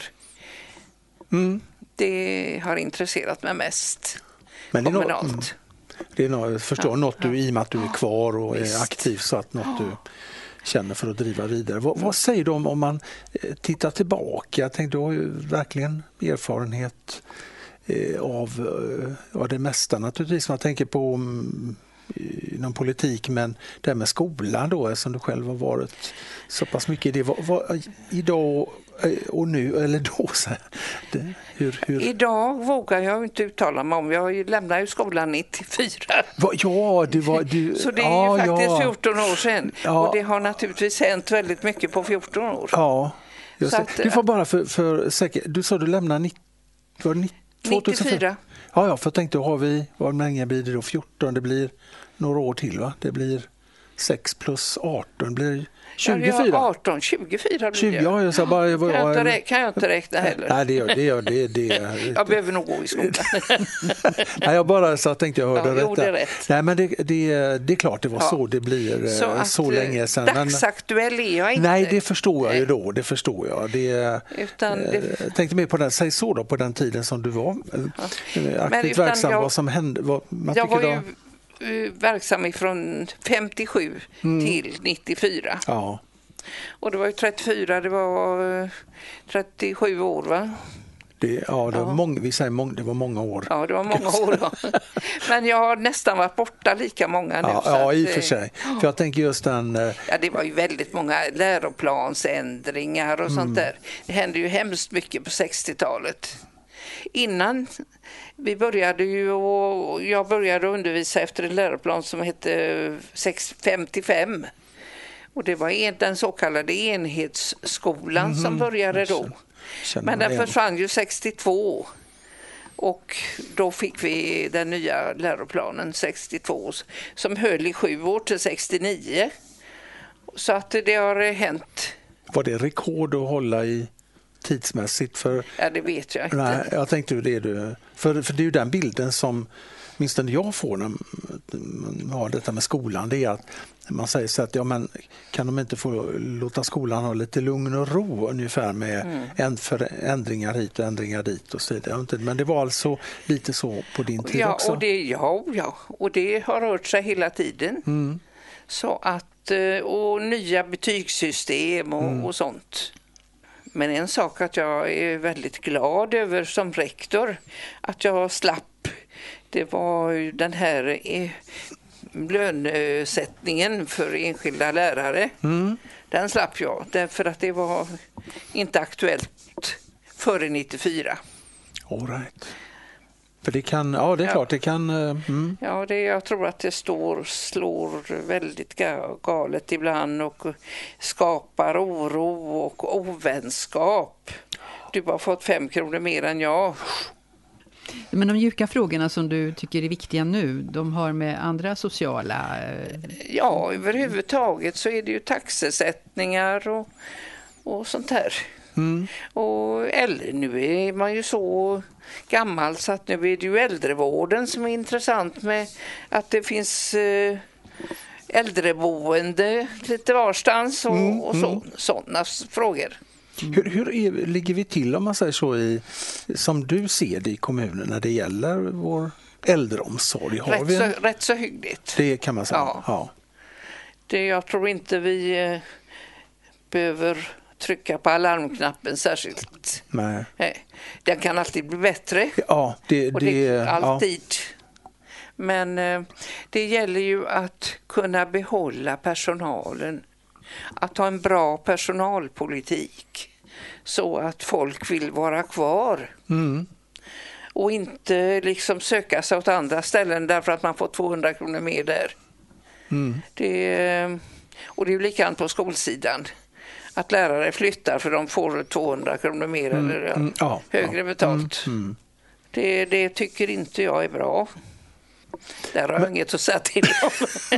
B: Mm.
C: Det har intresserat mig mest.
B: Men det är
C: kommunalt.
B: något, mm, det är något, jag förstår
C: Ja,
B: något du,
C: ja.
B: i och med att du är kvar och
C: Visst.
B: är aktiv, så att något du känner för att driva vidare. Vad, vad säger du om, om man tittar tillbaka? Jag tänkte, du har ju verkligen erfarenhet eh, av eh, ja, det mesta naturligtvis. Man tänker på um, inom politik, men det här med skolan då, som du själv har varit så pass mycket i det. Vad, vad, idag och nu, eller då, så här, det, hur, hur...
C: Idag vågar jag inte uttala mig om. Jag lämnade ju skolan nittiofyra.
B: Va, ja, du var... Du,
C: Så det är
B: ja,
C: ju faktiskt
B: ja.
C: fjorton år sedan.
B: Ja.
C: Och det har naturligtvis hänt väldigt mycket på fjorton år.
B: Ja, just
C: Så
B: det.
C: att,
B: Du får bara för, för säkert, du sa du lämnar nittio, var det
C: nittiofyra.
B: Ja, ja, för jag tänkte, har vi, vad länge blir det då? fjorton, det blir några år till, va? Det blir sex plus arton, blir tjugofyra.
C: Ja, arton, tjugofyra blir
B: tjugo, ja, jag sa bara... Jag,
C: kan, jag inte,
B: jag,
C: rä- kan jag inte räkna heller.
B: Nej, det gör det. Gör, det, det
C: Jag behöver nog gå i skolan.
B: Nej, jag bara så tänkte jag hörde
C: Ja,
B: rätt.
C: jo, det är rätt.
B: Nej, men det, det, det är klart det var
C: Ja.
B: så det blir så,
C: att,
B: så länge sedan.
C: Dagsaktuell är jag inte.
B: Nej, det förstår jag ju
C: Nej.
B: då. Det förstår jag. Det,
C: Utan det-
B: Jag tänkte mer på den, säg så då, på den tiden som du var ja. aktivt
C: utan
B: verksam,
C: jag-
B: vad som hände. Vad, man
C: Jag var
B: tycker
C: ju
B: då,
C: eh, verksam från femtiosju till nittiofyra.
B: ja.
C: Och det var ju trettiofyra, det var eh, trettiosju år, va?
B: Det, ja, det, var
C: Ja.
B: många, vi säger många, det var många år.
C: Ja, det var många år då. Men jag har nästan varit borta lika många nu.
B: Ja,
C: så
B: ja,
C: att,
B: i och
C: eh,
B: för sig. För jag tänker just den... eh,
C: Ja, det var ju väldigt många läroplansändringar och sånt där. Det hände ju hemskt mycket på sextiotalet. Innan vi började ju, och jag började undervisa efter en läroplan som hette femtiofem. Och det var en, den så kallade enhetsskolan
B: Mhm,
C: som började då.
B: känner
C: Men
B: man
C: den
B: igen.
C: försvann ju sextiotvå. Och då fick vi den nya läroplanen sextiotvå som höll i sju år till sextionio. Så att det har hänt.
B: Var det rekord att hålla i tidsmässigt? För,
C: Ja, det vet jag inte.
B: nej, jag tänkte ju det du... För, för det är ju den bilden som minst jag får när man har detta med skolan. Det är att man säger så att ja, men kan de inte få låta skolan ha lite lugn och ro ungefär med
C: Mm.
B: en för ändringar hit och ändringar dit och så vidare. Men det var alltså lite så på din tid
C: Ja,
B: också?
C: och det, ja, ja, och det har rört sig hela tiden.
B: Mm.
C: Så att, eh, och nya betygssystem och,
B: Mm.
C: och sånt. Men en sak att jag är väldigt glad över som rektor, att jag slapp, det var ju den här eh, lönesättningen för enskilda lärare.
B: Mm.
C: Den slapp jag, därför att det var inte aktuellt före nittiofyra.
B: All right. För det kan, ja det är
C: Ja.
B: klart, det kan... eh, Mm.
C: Ja, det, jag tror att det står, slår väldigt ga- galet ibland och skapar oro och ovänskap. Du har fått fem kronor mer än jag.
E: Men de mjuka frågorna som du tycker är viktiga nu, de har med andra sociala... eh,
C: Ja, överhuvudtaget så är det ju taxesättningar och, och sånt här.
B: Mm.
C: Och eller, nu är man ju så gammal så att nu är det ju äldrevården som är intressant med att det finns eh, äldreboende lite varstans och,
B: Mm,
C: och så, sådana frågor.
B: Hur, hur är, ligger vi till om man säger så i, som du ser det i kommunen när det gäller vår äldreomsorg? Har
C: Rätt
B: vi en,
C: så, rätt så hyggligt.
B: det kan man säga.
C: Ja.
B: Ja.
C: Det, jag tror inte vi eh, behöver trycka på alarmknappen särskilt.
B: Nej.
C: Nej, den kan alltid bli bättre.
B: Ja, det,
C: Och
B: det,
C: det är
B: ja.
C: alltid. Men eh, det gäller ju att kunna behålla personalen. Att ha en bra personalpolitik så att folk vill vara kvar.
B: Mm.
C: Och inte liksom söka sig åt andra ställen därför att man får tvåhundra kronor mer där.
B: Mm.
C: Det, och det är ju likadant på skolsidan. Att lärare flyttar för de får tvåhundra kronor mer eller ja,
B: Mm. Ja,
C: högre
B: ja.
C: betalt.
B: Mm. Mm.
C: Det, det tycker inte jag är bra. Där har jag Men... inget att säga till om.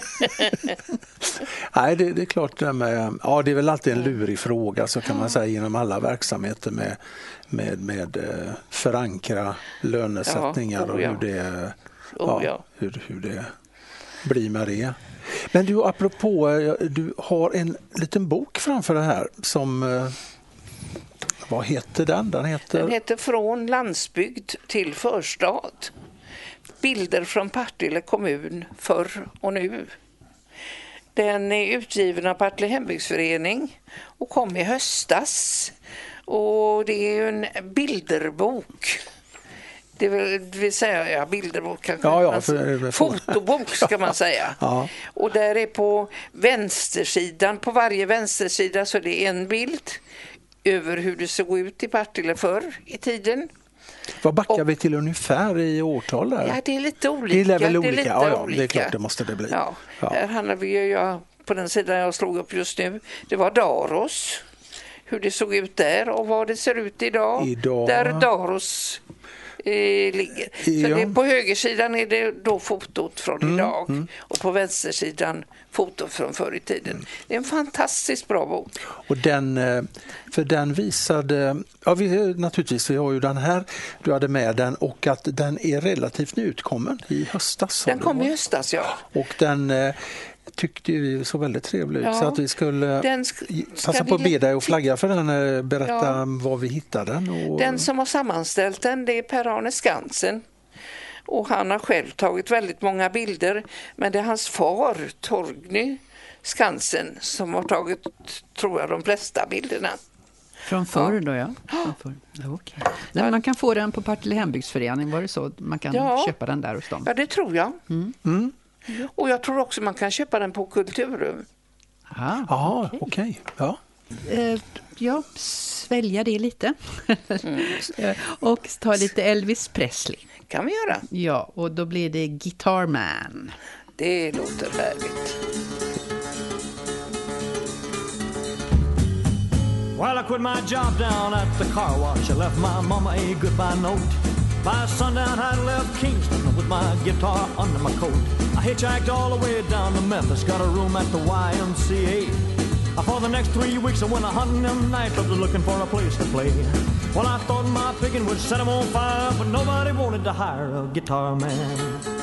B: Nej, det, det är klart. Det, med, ja, det är väl alltid en lurig fråga, så kan man säga, inom alla verksamheter med, med, med förankra lönesättningar ja, oh ja. och hur det, oh ja, hur, hur det blir med det. Men du, apropå, du har en liten bok framför det här som, vad heter den? Den heter,
C: den heter Från landsbygd till förstad. Bilder från Partille kommun förr och nu. Den är utgiven av Partille hembygdsförening och kom i höstas. Och det är ju en bilderbok. Det vill, det vill säga, ja, bilderbok kanske.
B: Ja, ja, för,
C: fotobok ska man säga.
B: Ja.
C: Och där är på vänstersidan, på varje vänstersida, så det är en bild över hur det såg ut i Partille förr i tiden.
B: Vad backar
C: och,
B: vi till ungefär i årtal där?
C: Ja, det är lite olika.
B: Det är väl olika,
C: det är lite
B: ja, ja,
C: olika.
B: Det är klart, det måste det bli.
C: Ja,
B: ja.
C: Där handlar vi ju, ja, på den sidan jag slog upp just nu, det var Daros. Hur det såg ut där och vad det ser ut idag.
B: idag.
C: Där Daros eh, ligger.
B: Ja.
C: Så det, på högersidan är det då fotot från
B: mm,
C: idag
B: mm.
C: och på vänstersidan fotot från förr i tiden. Mm. Det är en fantastiskt bra bok.
B: Och den, för den visade, ja vi, naturligtvis, vi har ju den här, du hade med den, och att den är relativt nyutkommen i höstas.
C: Den kom i höstas, ja.
B: Och den tyckte vi så väldigt trevlig ut, ja. Så att vi skulle sk- passa på att be dig och flagga för den, berätta ja. var vi hittade den. Och...
C: Den som har sammanställt den, det är Per-Arne Skansen. Och han har själv tagit väldigt många bilder, men det är hans far, Torgny Skansen, som har tagit, tror jag, de flesta bilderna.
E: Från förr ja. då, ja. Från förr. Ja, okay. Nej, man kan få den på Partille hembygdsförening, var det så? Man kan ja. köpa den där hos dem?
C: Ja, det tror jag.
B: Mm. Mm.
C: Och jag tror också man kan köpa den på Kulturum.
B: Ja, ah, okej. Okay. Ja.
E: Eh, ja, svälja det lite. Mm. Och ta lite Elvis Presley.
C: Kan vi göra.
E: Ja, och då blir det Guitar Man.
C: Det låter härligt.
G: Well, I quit my job down at the car wash. I left my mama a goodbye note. By sundown, I left Kingston with my guitar under my coat. I hitchhiked all the way down to Memphis, got a room at the Y M C A. For the next three weeks, I went a hunting them nightclubs looking for a place to play. Well, I thought my picking would set them on fire, but nobody wanted to hire a guitar man.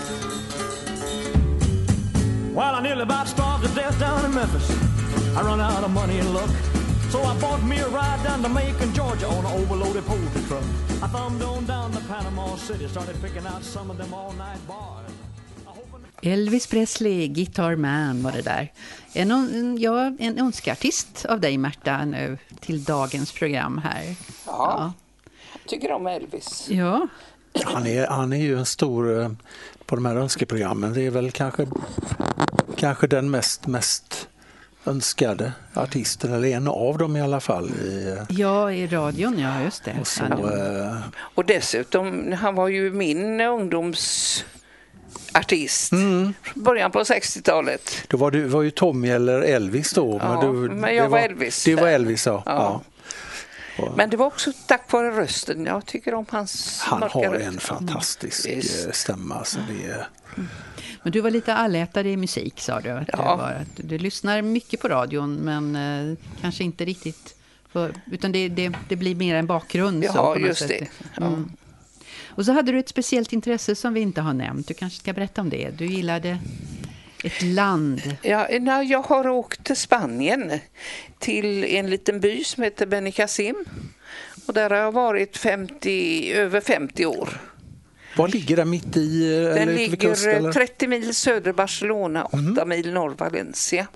G: Well, I nearly about starved to death down in Memphis. I run out of money and luck. So I bought me a ride down to Macon, Georgia on an overloaded poultry truck. I thumbed on down to Panama City, started picking out some of them all-night bars.
E: Elvis Presley, Guitar Man var det där. En, ja, en önskartist av dig, Märta, nu till dagens program här.
C: Ja, ja. Jag tycker om Elvis.
E: Ja.
B: Han är, han är ju en stor på de här önskeprogrammen. Det är väl kanske, kanske den mest, mest önskade artisten, eller en av dem i alla fall. I,
E: ja, i radion, ja just det.
B: Och, så,
C: äh... och dessutom, han var ju min ungdoms... artist. Mm. Början på sextiotalet.
B: Då var du var ju Tommy eller Elvis då.
C: Ja,
B: men, du,
C: men jag var, var Elvis.
B: Det var Elvis, ja.
C: ja. ja. Men det var också tack vare rösten. Jag tycker om hans
B: Han har
C: röst.
B: en fantastisk mm. stämma. Så det är...
E: mm. Men du var lite allätare i musik, sa du. Att
C: ja.
E: du, var, att du lyssnar mycket på radion, men eh, kanske inte riktigt. För, utan det, det, det blir mer en bakgrund.
C: Ja,
E: så,
C: just
E: sätt.
C: det. Ja.
E: Mm. Och så hade du ett speciellt intresse som vi inte har nämnt. Du kanske ska berätta om det. Du gillade ett land.
C: Ja, jag har åkt till Spanien till en liten by som heter Benicassim. Och där har jag varit femtio, över femtio år.
B: Var ligger det mitt i?
C: Den
B: eller
C: ligger
B: kust, eller?
C: trettio mil söder Barcelona, åtta mm. mil norr Valencia.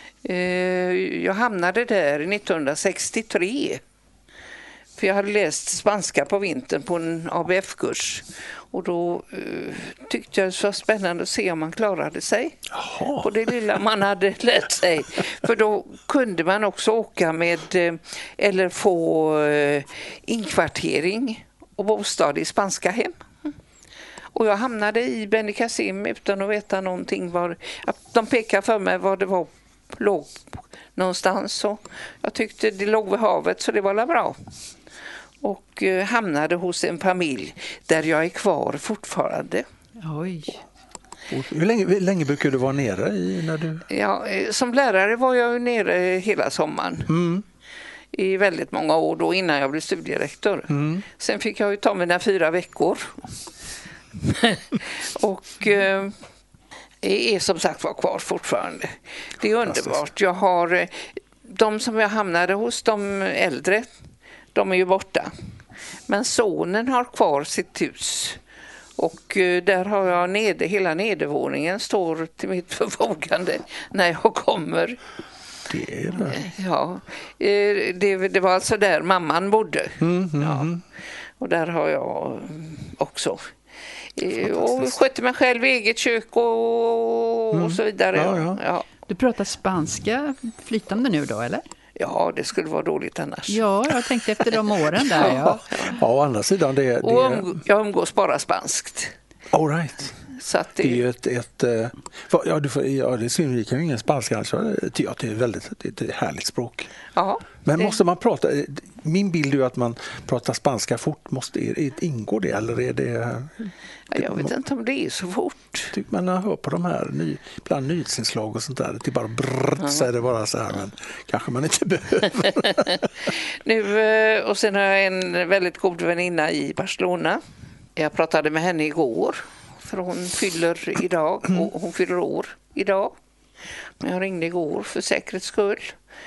C: Jag hamnade där nittonhundrasextiotre. För jag hade läst spanska på vintern på en A B F-kurs. Och då uh, tyckte jag det var spännande att se om man klarade sig. Jaha. På det lilla man hade lärt sig. För då kunde man också åka med, uh, eller få uh, inkvartering och bostad i spanska hem. Och jag hamnade i Benicassim utan att veta någonting. Var, de pekade för mig var det var låg någonstans. Så jag tyckte det låg vid havet, så det var bra. Och hamnade hos en familj där jag är kvar fortfarande.
E: Oj.
B: Och hur, länge, hur länge brukar du vara nere i när du...
C: Ja, eh, som lärare var jag ju nere hela sommaren.
B: Mm.
C: I väldigt många år då innan jag blev studierektor.
B: Mm.
C: Sen fick jag ju ta mina fyra veckor. och eh, är som sagt var kvar fortfarande. Det är underbart. Jag har eh, de som jag hamnade hos, de äldre, de är ju borta. Men sonen har kvar sitt hus. Och eh, där har jag ned, hela nedervåningen står till mitt förfogande när jag kommer.
B: Det är det.
C: Ja, eh, det, det var alltså där mamman bodde.
B: Mm, mm,
C: ja.
B: mm.
C: Och där har jag också. Eh, och skötte mig själv i eget kök och,
B: Mm.
C: och så vidare.
B: Ja, ja.
C: Ja.
E: Du pratar spanska flytande nu då, eller?
C: Ja, det skulle vara dåligt annars.
E: Ja, jag tänkte efter de åren där, ja.
B: Ja, å andra sidan det, det
C: Och um, jag umgås bara spanskt.
B: all right.
C: Så att det,
B: Det är ju ett, ett eh, för, ja, du får, ja, det är synd, vi kan ju ingen spanska alls. Jag tycker att det är väldigt, det är ett härligt språk.
C: ja,
B: Men
C: det,
B: måste man prata, min bild är ju att man pratar spanska fort, måste, är, ingår det eller är det...
C: jag vet inte om det är så fort.
B: Tycker man hör på de här ny, bland nyhetsinslag och sånt där, det är bara brrrt, så är det bara så här, men kanske man inte behöver.
C: Nu, eh, och sen har jag en väldigt god väninna i Barcelona. Jag pratade med henne igår. För hon fyller idag och hon fyller år idag. Men jag ringde igår för säkerhets skull.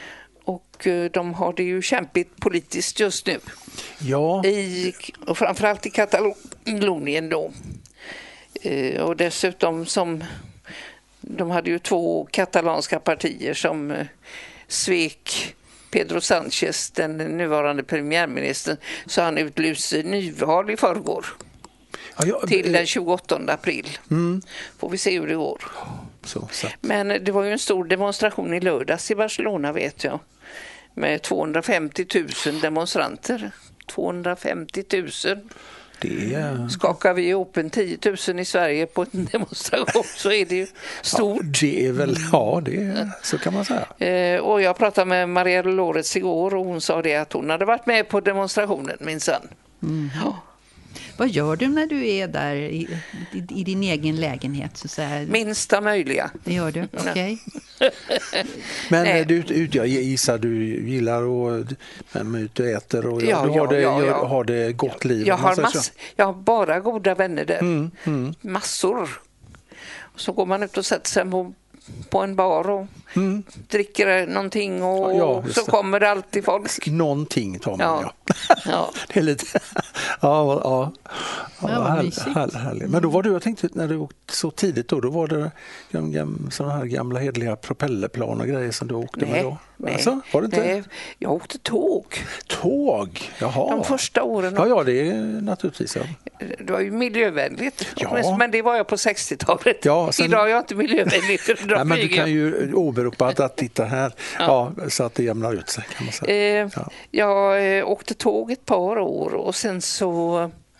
C: Och eh, de har det ju kämpigt politiskt just nu.
B: Ja,
C: I, och framförallt i Katalonien då. Eh, och dessutom som de hade ju två katalanska partier som eh, svek Pedro Sánchez, den nuvarande premiärministern, så han utlyste nyval i förrgår.
B: ja, ja,
C: Till den tjugoåttonde april.
B: Mm.
C: Får vi se hur det går.
B: Så, så.
C: Men det var ju en stor demonstration i lördags i Barcelona, vet jag. Med tvåhundrafemtio tusen demonstranter. tvåhundrafemtio tusen.
B: Det är...
C: Skakar vi ihop en tio tusen i Sverige på en demonstration så är det ju stort.
B: Ja, det är väl, ja, det är, så kan man säga.
C: Eh, och jag pratade med Maria Dolores igår och hon sa det att hon hade varit med på demonstrationen minsann.
E: Mm.
C: Ja.
E: Vad gör du när du är där i, i, i din egen lägenhet? Så så här,
C: Minsta möjliga.
E: det gör du, okej.
B: Men
C: Nej.
B: du, ut, jag gissar du gillar och men ut och äter och
C: Ja,
B: du har,
C: ja,
B: det,
C: ja,
B: gör,
C: ja.
B: har det gott liv.
C: Jag
B: om man
C: har,
B: säger så.
C: mass, jag har bara goda vänner där.
B: Mm, mm,
C: Massor. Så går man ut och sätter sig på, på en bar och
B: mm.
C: dricker någonting och
B: Ja, just
C: så
B: det.
C: kommer det alltid folk.
B: Någonting tar man, ja.
C: Ja. Ja.
B: Det är lite... ja, ja.
E: Ja,
B: ja
E: vad
B: här,
E: mysigt.
B: här, härligt. Men då var du, jag tänkte när du åkte så tidigt då, då var det gam, gam, sådana här gamla hedliga propellerplan och grejer som du åkte med
C: Nej,
B: då?
C: nej,
B: Alltså, var det inte?
C: nej, jag åkte tåg
B: Tåg? Jaha.
C: de första åren.
B: Ja, ja, det är naturligtvis. Ja.
C: Det var ju miljövänligt.
B: Ja.
C: Men det var jag på sextiotalet.
B: Ja, sen-
C: Idag är jag inte miljövänlig. För då
B: Nej, men du
C: flyger
B: kan
C: jag.
B: ju åberopa att, att titta här, ja. så att det jämnar ut sig kan man säga.
C: Eh,
B: Ja.
C: Jag eh, åkte tåg ett par år och sen så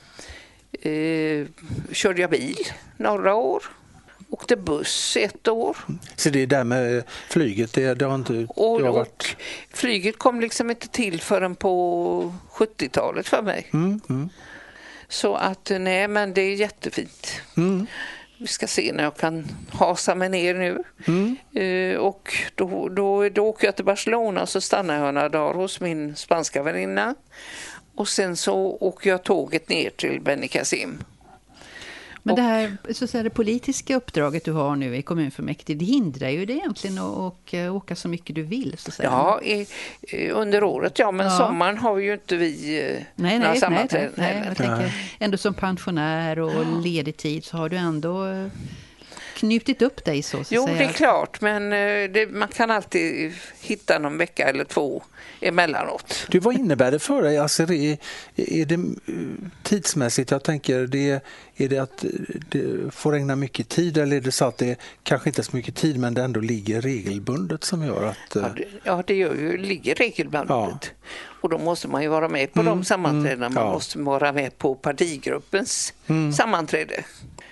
C: eh, körde jag bil några år. Åkte buss ett år.
B: Så det där med flyget, det, det har inte
C: Och,
B: det har
C: och
B: varit...
C: flyget kom liksom inte till förrän på sjuttiotalet för mig.
B: Mm, mm,
C: Så att nej, men det är jättefint.
B: mm,
C: Vi ska se när jag kan hasa mig ner nu.
B: mm.
C: Eh, och då, då, då åker jag till Barcelona och så stannar jag några dagar hos min spanska väninna. Och sen så åker jag tåget ner till Benicassim.
E: Men det här så att säga, det politiska uppdraget du har nu i kommunfullmäktige, det hindrar ju dig egentligen att åka, åka så mycket du vill. Så att säga.
C: Ja, i, i, under året, ja. Men
E: Ja.
C: sommaren har ju inte vi eh,
E: Nej,
C: några
E: nej, nej,
C: sammanträden
E: nej, nej.
C: heller.
E: Jag tänker, ändå som pensionär och ledig tid så har du ändå eh, knutit upp dig så, så att
C: Jo,
E: säga.
C: det är klart, men eh, det, man kan alltid hitta någon vecka eller två emellanåt.
B: Du, vad innebär det för dig? Alltså, är, är det eh, tidsmässigt, jag tänker, det, är det att det får ägna mycket tid eller är det så att det kanske inte är så mycket tid men det ändå ligger regelbundet som gör att... eh,
C: Ja, det, ja, det gör ju, ligger regelbundet.
B: Ja.
C: Och då måste man ju vara med på
B: Mm,
C: de sammanträdena.
B: mm,
C: Man
B: ja.
C: måste vara med på partigruppens
B: Mm.
C: sammanträde.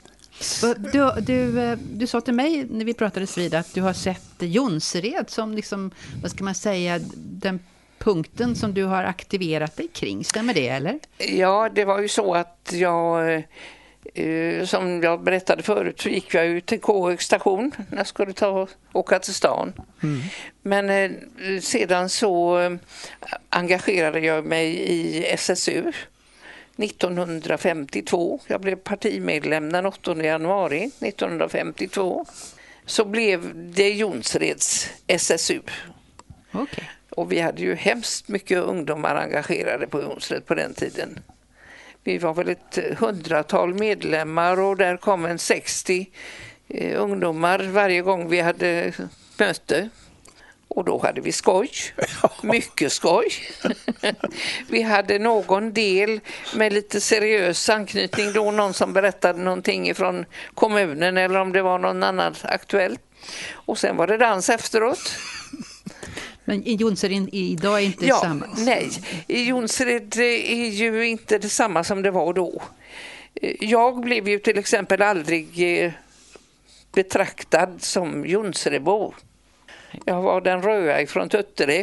E: Du, du, eh, du sa till mig när vi pratades vid att du har sett Jonsered som liksom, vad ska man säga, den punkten som du har aktiverat dig kring. Stämmer det, eller?
C: Ja, det var ju så att jag Eh, som jag berättade förut så gick jag ju till Kåhög station när jag skulle ta, åka till stan. Mm. Men eh, sedan så eh, engagerade jag mig i S S U nittonhundrafemtiotvå. Jag blev partimedlem den åttonde januari nittonhundrafemtiotvå. Så blev det Jonsereds S S U.
E: Okay.
C: Och vi hade ju hemskt mycket ungdomar engagerade på Jonsered på den tiden. Vi var väl ett hundratal medlemmar och där kom en sextio eh, ungdomar varje gång vi hade möte. Och då hade vi skoj, mycket skoj. Vi hade någon del med lite seriös anknytning då, någon som berättade någonting från kommunen eller om det var någon annan aktuellt. Och sen var det dans efteråt.
E: Men i Jonsered idag är inte
C: ja,
E: samma?
C: Nej, i Jonsered är ju inte detsamma som det var då. Jag blev ju till exempel aldrig betraktad som Jonseredbo. Jag var den röda ifrån Tötterö.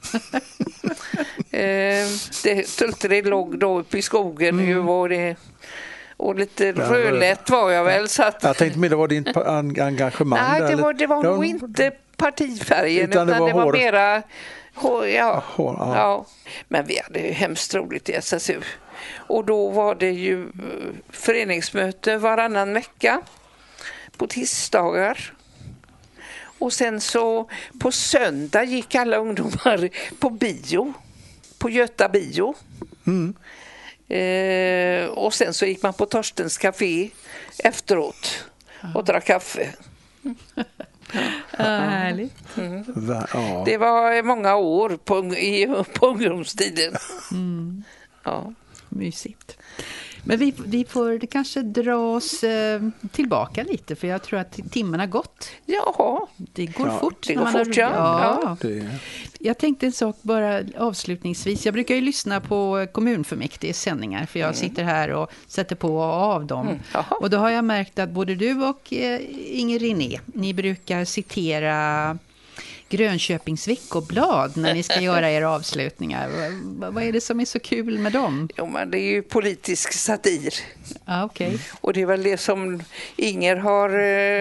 C: eh, Tötterö låg då uppe i skogen mm. ju var det, och lite rödlätt var jag väl. Så att,
B: jag tänkte men det var din engagemang.
C: Nej,
B: där,
C: det var, det var nog inte partifärgen utan, utan det var, det var mera hår, ja, hår, ja. Ja. Men vi hade ju hemskt roligt i S S U. Och då var det ju föreningsmöte varannan vecka på tisdagar. Och sen så på söndag gick alla ungdomar på bio, på Göta bio. Mm. Eh, och sen så gick man på Torstens café efteråt och drack kaffe.
E: Ja, härligt.
C: Mm. Ja. Det var många år på, i, på ungdomstiden.
E: Mm.
C: Ja.
E: Mysigt. Men vi, vi får kanske dra oss eh, tillbaka lite, för jag tror att timmen har gått.
C: Jaha.
E: Det går
C: ja,
E: fort.
C: Det går
E: man
C: fort, har, ja.
E: ja. Det. Jag tänkte en sak bara avslutningsvis. Jag brukar ju lyssna på kommunfullmäktige sändningar, för jag mm. sitter här och sätter på och av dem. Mm. Och då har jag märkt att både du och eh, Inger René, ni brukar citera Grönköpings veckoblad när ni ska göra era avslutningar. Vad, vad är det som är så kul med dem?
C: Jo, men det är ju politisk satir.
E: Ah, okay.
C: Och det är väl det som Inger har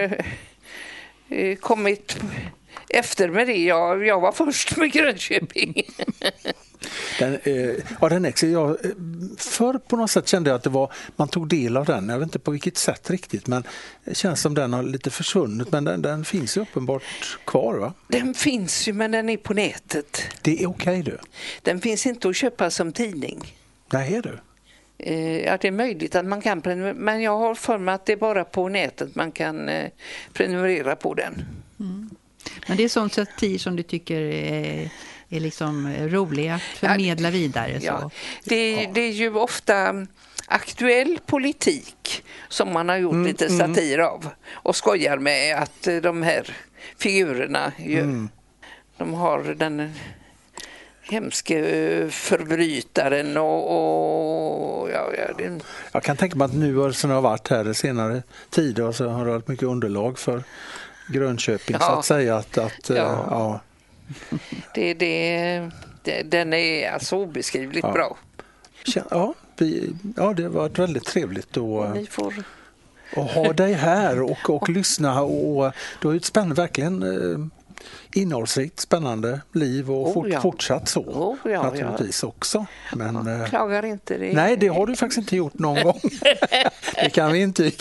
C: eh, kommit efter med det. Jag, jag var först med Grönköping.
B: Den, eh, ja, den ex, jag, för på något sätt kände jag att det var, man tog del av den. Jag vet inte på vilket sätt riktigt, men det känns som den har lite försvunnit. Men den, den finns ju uppenbart kvar, va?
C: Den finns ju, men den är på nätet.
B: Det är okej, du.
C: Den finns inte att köpa som tidning.
B: Nej, är du?
C: Eh, ja, det är möjligt att man kan prenumerera, men jag har för mig att det är bara på nätet man kan eh, prenumerera på den.
E: Mm. Men det är sån satir som du tycker är, är liksom rolig att förmedla ja, vidare. Så.
C: Ja. Det, det är ju ofta aktuell politik som man har gjort mm, lite satir mm. av och skojar med att de här figurerna ju, mm. de har den hemske förbrytaren och, och ja, ja, det...
B: Jag kan tänka mig att nu har det varit här senare tider och så har det varit mycket underlag för Grönköping ja. så att säga att, att ja. ja.
C: Det, det, det, den är alltså obeskrivligt
B: ja.
C: bra.
B: Ja, vi, ja, det var väldigt trevligt att,
C: Ni får...
B: att ha dig här och, och lyssna. Och det är ett spännande, verkligen innehållsrikt, spännande liv och
C: oh,
B: fort,
C: ja.
B: fortsatt så
C: oh, ja,
B: naturligtvis
C: ja.
B: också. Men,
C: jag klagar inte. Det.
B: Nej, det har du faktiskt inte gjort någon gång. Det kan vi intyga.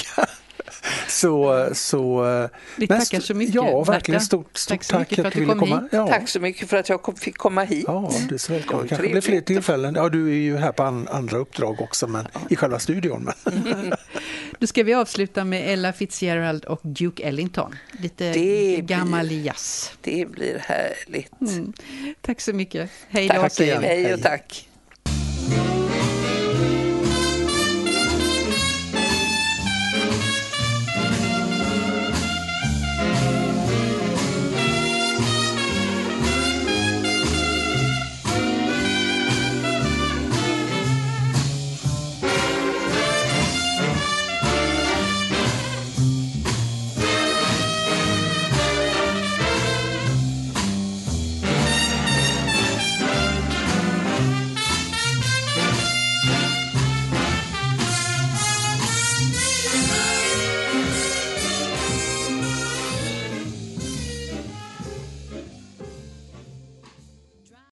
B: Så, så,
E: vi tackar så mycket.
B: Ja, verkligen stort, stort tack, tack för att du ville komma.
C: Ja. Tack så mycket för att jag kom, fick komma hit.
B: Ja, det är så välkommen. Kanske det blir fler tillfällen. Ja, du är ju här på an, andra uppdrag också, men ja. i själva studion. Men.
E: Då ska vi avsluta med Ella Fitzgerald och Duke Ellington. Lite det gammal blir, jazz.
C: Det blir härligt.
E: Mm. Tack så mycket. Hej
C: tack,
E: då.
C: hej och tack.